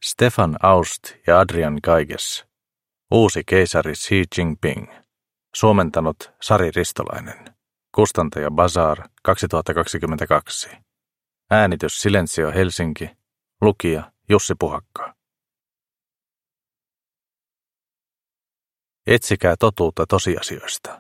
Stefan Aust ja Adrian Geiges. Uusi keisari Xi Jinping. Suomentanut Sari Ristolainen. Kustantaja Bazaar 2022. Äänitys Silencio Helsinki. Lukija Jussi Puhakka. Etsikää totuutta tosiasioista.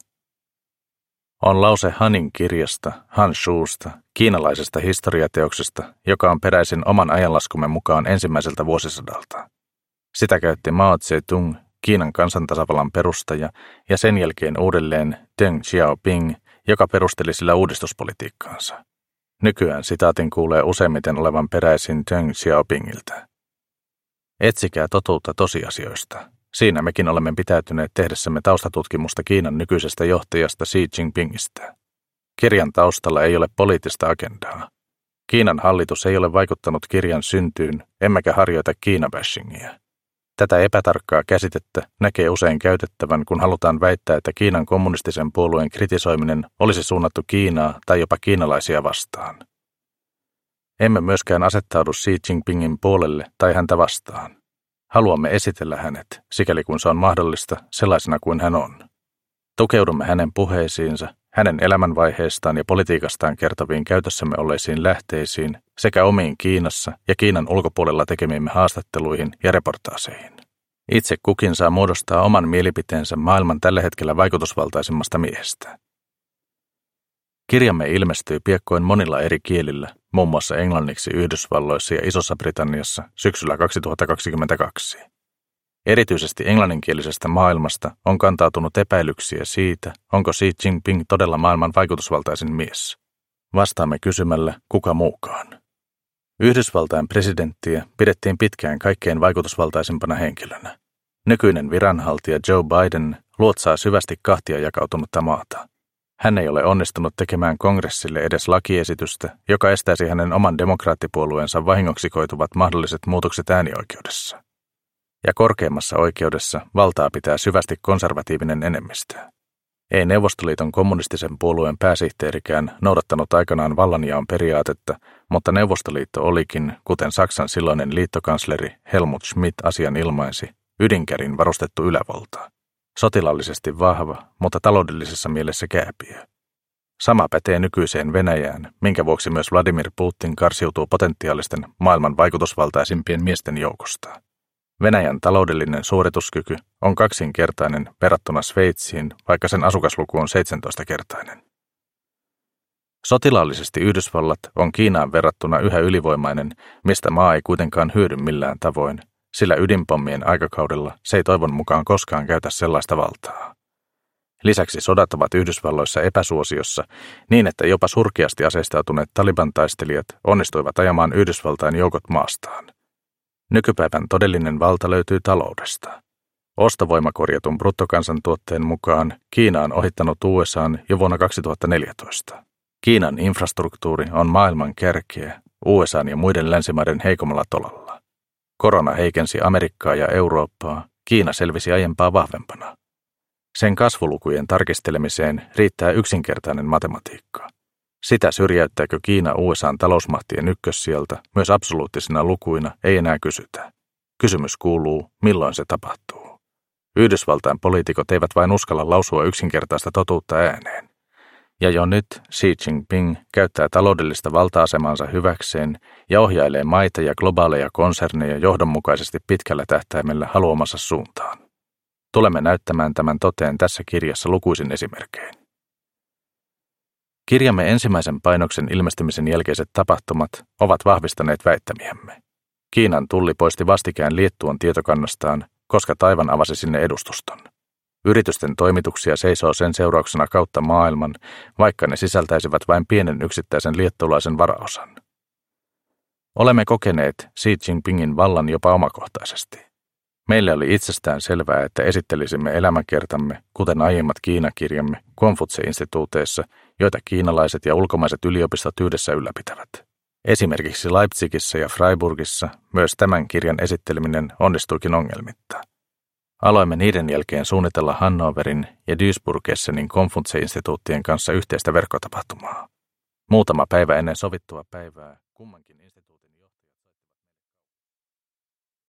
On lause Hanin kirjasta, Han Shuusta, kiinalaisesta historiateoksesta, joka on peräisin oman ajanlaskumme mukaan ensimmäiseltä vuosisadalta. Sitä käytti Mao Zedong, Kiinan kansantasavallan perustaja, ja sen jälkeen uudelleen Deng Xiaoping, joka perusteli sillä uudistuspolitiikkaansa. Nykyään sitaatin kuulee useimmiten olevan peräisin Deng Xiaopingiltä. Etsikää totuutta tosiasioista. Siinä mekin olemme pitäytyneet tehdessämme taustatutkimusta Kiinan nykyisestä johtajasta Xi Jinpingistä. Kirjan taustalla ei ole poliittista agendaa. Kiinan hallitus ei ole vaikuttanut kirjan syntyyn, emmekä harjoita Kiina-bashingia. Tätä epätarkkaa käsitettä näkee usein käytettävän, kun halutaan väittää, että Kiinan kommunistisen puolueen kritisoiminen olisi suunnattu Kiinaa tai jopa kiinalaisia vastaan. Emme myöskään asettaudu Xi Jinpingin puolelle tai häntä vastaan. Haluamme esitellä hänet, sikäli kun se on mahdollista, sellaisena kuin hän on. Tukeudumme hänen puheisiinsa, hänen elämänvaiheestaan ja politiikastaan kertoviin käytössämme olleisiin lähteisiin sekä omiin Kiinassa ja Kiinan ulkopuolella tekemiimme haastatteluihin ja reportaaseihin. Itse kukin saa muodostaa oman mielipiteensä maailman tällä hetkellä vaikutusvaltaisimmasta miehestä. Kirjamme ilmestyy piakkoin monilla eri kielillä, muun muassa englanniksi Yhdysvalloissa ja Isossa Britanniassa syksyllä 2022. Erityisesti englanninkielisestä maailmasta on kantautunut epäilyksiä siitä, onko Xi Jinping todella maailman vaikutusvaltaisin mies. Vastaamme kysymällä, kuka muukaan. Yhdysvaltain presidenttiä pidettiin pitkään kaikkein vaikutusvaltaisimpana henkilönä. Nykyinen viranhaltija Joe Biden luotsaa syvästi kahtia jakautunutta maata. Hän ei ole onnistunut tekemään kongressille edes lakiesitystä, joka estäisi hänen oman demokraattipuolueensa vahingoksi koituvat mahdolliset muutokset äänioikeudessa. Ja korkeimmassa oikeudessa valtaa pitää syvästi konservatiivinen enemmistö. Ei Neuvostoliiton kommunistisen puolueen pääsihteerikään noudattanut aikanaan vallanjaon periaatetta, mutta Neuvostoliitto olikin, kuten Saksan silloinen liittokansleri Helmut Schmidt asian ilmaisi, ydinkärin varustettu ylävalta. Sotilaallisesti vahva, mutta taloudellisessa mielessä kääpiö. Sama pätee nykyiseen Venäjään, minkä vuoksi myös Vladimir Putin karsiutuu potentiaalisten maailman vaikutusvaltaisimpien miesten joukosta. Venäjän taloudellinen suorituskyky on kaksinkertainen verrattuna Sveitsiin, vaikka sen asukasluku on 17-kertainen. Sotilaallisesti Yhdysvallat on Kiinaan verrattuna yhä ylivoimainen, mistä maa ei kuitenkaan hyödy millään tavoin, sillä ydinpommien aikakaudella se ei toivon mukaan koskaan käytä sellaista valtaa. Lisäksi sodat ovat Yhdysvalloissa epäsuosiossa niin, että jopa surkeasti aseistautuneet Taliban-taistelijat onnistuivat ajamaan Yhdysvaltain joukot maastaan. Nykypäivän todellinen valta löytyy taloudesta. Ostovoimakorjatun bruttokansantuotteen mukaan Kiina on ohittanut USA:n jo vuonna 2014. Kiinan infrastruktuuri on maailman kärkeä, USA:n ja muiden länsimaiden heikommalla tolalla. Korona heikensi Amerikkaa ja Eurooppaa, Kiina selvisi aiempaa vahvempana. Sen kasvulukujen tarkistelemiseen riittää yksinkertainen matematiikka. Sitä syrjäyttääkö Kiina USA:n talousmahtien ykkössijalta myös absoluuttisina lukuina ei enää kysytä. Kysymys kuuluu, milloin se tapahtuu. Yhdysvaltain poliitikot eivät vain uskalla lausua yksinkertaista totuutta ääneen. Ja jo nyt Xi Jinping käyttää taloudellista valta-asemansa hyväkseen ja ohjailee maita ja globaaleja konserneja johdonmukaisesti pitkällä tähtäimellä haluamansa suuntaan. Tulemme näyttämään tämän toteen tässä kirjassa lukuisin esimerkkein. Kirjamme ensimmäisen painoksen ilmestymisen jälkeiset tapahtumat ovat vahvistaneet väittämiämme. Kiinan tulli poisti vastikään Liettuan tietokannastaan, koska Taiwan avasi sinne edustuston. Yritysten toimituksia seisoo sen seurauksena kautta maailman, vaikka ne sisältäisivät vain pienen yksittäisen liettualaisen varaosan. Olemme kokeneet Xi Jinpingin vallan jopa omakohtaisesti. Meille oli itsestään selvää, että esittelisimme elämänkertamme, kuten aiemmat Kiina-kirjamme, Konfutse-instituuteissa, joita kiinalaiset ja ulkomaiset yliopistot yhdessä ylläpitävät. Esimerkiksi Leipzigissä ja Freiburgissa myös tämän kirjan esitteleminen onnistuikin ongelmitta. Aloimme niiden jälkeen suunnitella Hannoverin ja Duisburg-Essenin Konfutse-instituuttien kanssa yhteistä verkkotapahtumaa. Muutama päivä ennen sovittua päivää kummankin